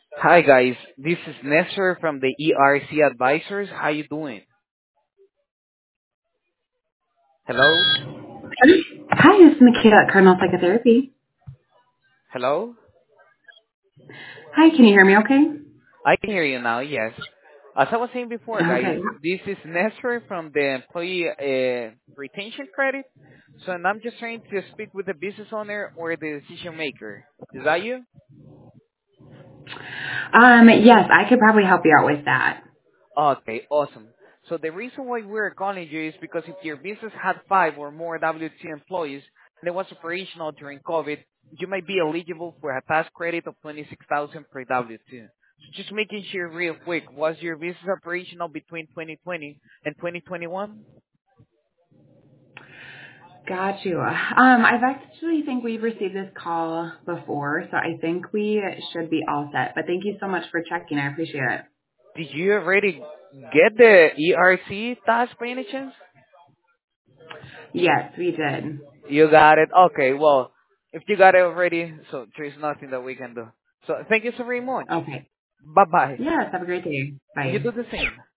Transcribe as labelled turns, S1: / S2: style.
S1: Hi guys, this is Nestor from the ERC Advisors. How you doing? Hello?
S2: Hi, this is Makita at Cardinal Psychotherapy.
S1: Hello?
S2: Hi, can you hear me okay?
S1: I can hear you now, yes. As I was saying before, guys,
S2: Okay.
S1: this is Nestor from the Employee Retention Credit. So and I'm just trying to speak with the business owner or the decision maker. Is that you?
S2: Yes, I could probably help you out with that.
S1: Okay, awesome. So the reason why we're calling you is because if your business had 5 or more W-2 employees and it was operational during COVID, you might be eligible for a tax credit of 26,000 per W-2. So just making sure real quick, was your business operational between 2020 and 2021?
S2: Got you. I've actually think we've received this call before, so I think we should be all set. But thank you so much for checking. I appreciate it.
S1: Did you already get the ERC tax by any chance?
S2: Yes, we did.
S1: You got it. Okay, well, if you got it already, so there's nothing that we can do. So thank you so very much.
S2: Okay.
S1: Bye bye.
S2: Yes, have a great day.
S1: You
S2: Bye.
S1: do the same.